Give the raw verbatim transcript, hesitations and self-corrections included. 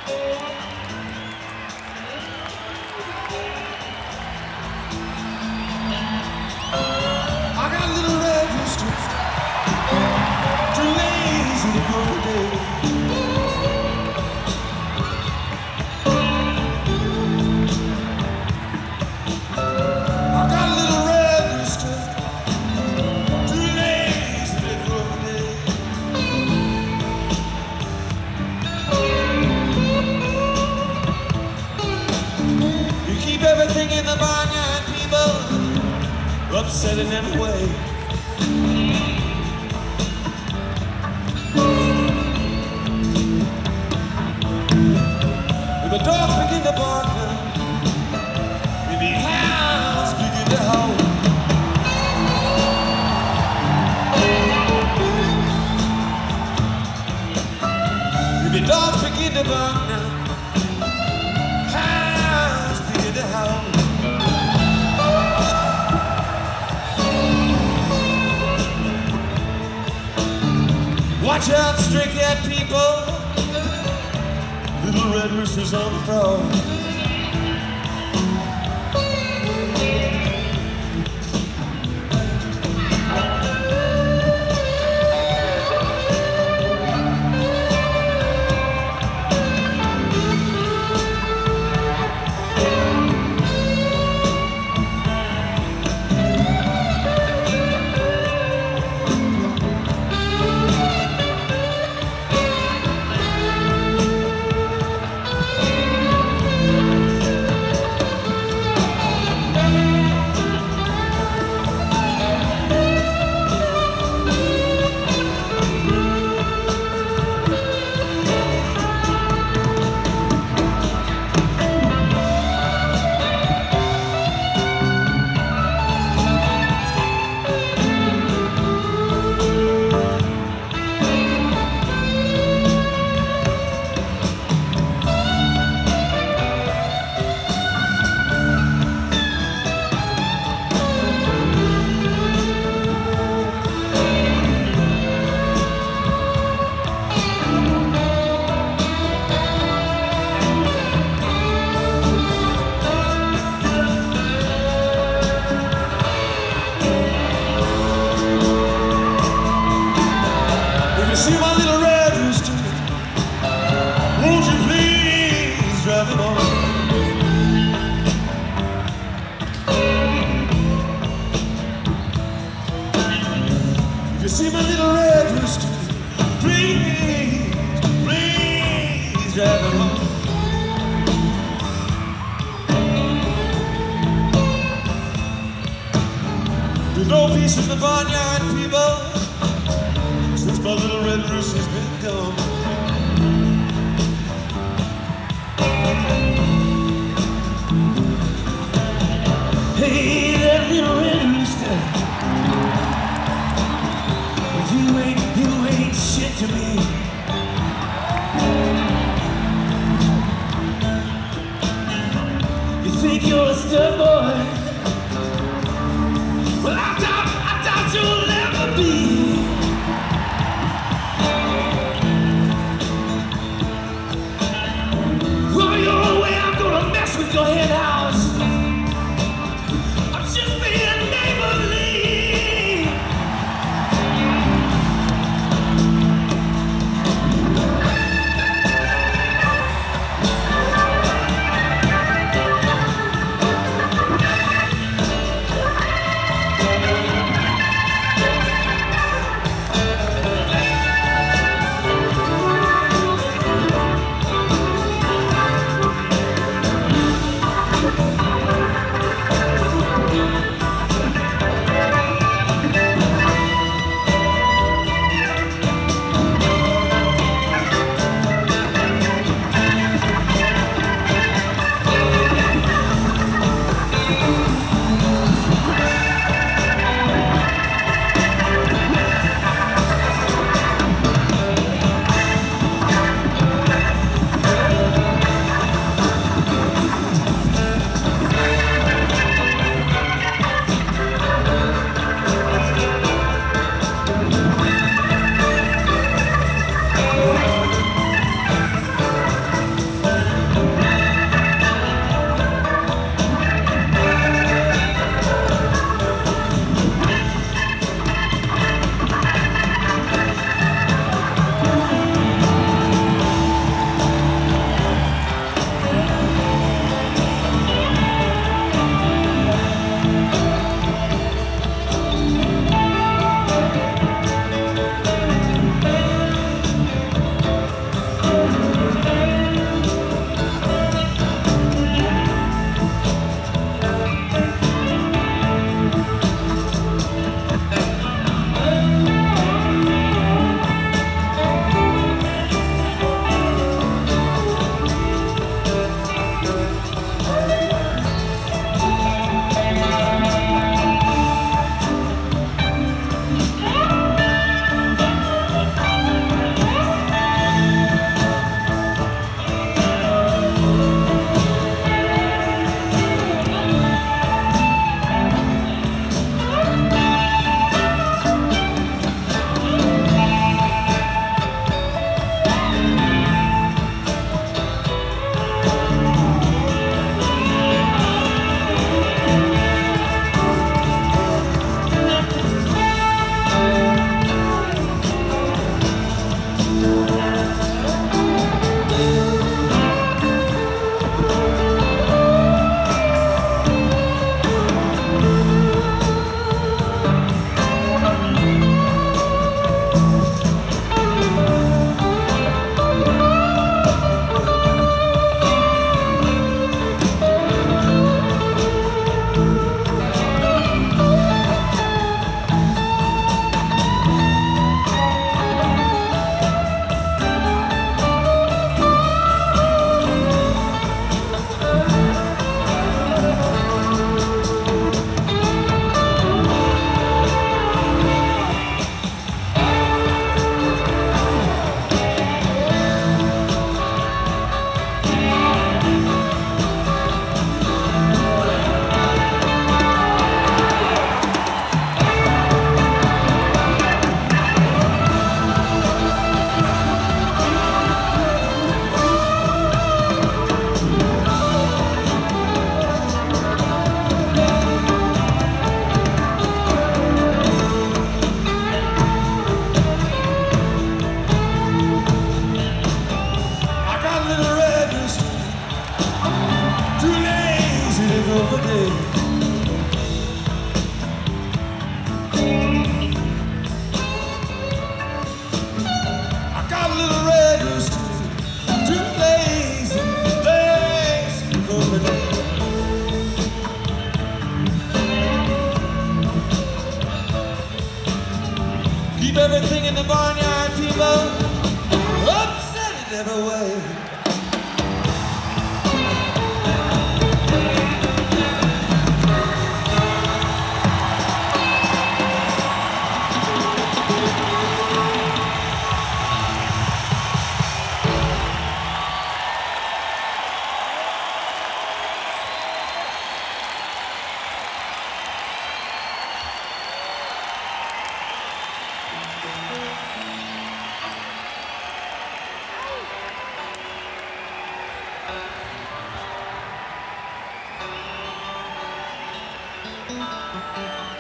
I got a little red rooster, too lazy to go to bed. I got a little red rooster, too lazy to go to bed. You keep everything in the barnyard, people, upset in every way. When the dogs begin to bark now, and the hounds begin to howl, when the dogs begin to bark now, hounds begin to howl. Watch out, stray cat people, little red roosters on the prowl. See my little red rooster, won't you please drive it on? If you see my little red rooster, please, please drive it on. There's no peace in the barnyard, people, since my little red rooster's been gone. Hey, that little red rooster, you ain't, you ain't shit to me. You think you're a stud boy? Well, I doubt, I doubt you'll never be. With your head house, I'm just being neighborly. of the day. I got a little red rooster, two legs, legs for the day. Keep everything in the barnyard, people, upset it every way. Thank you.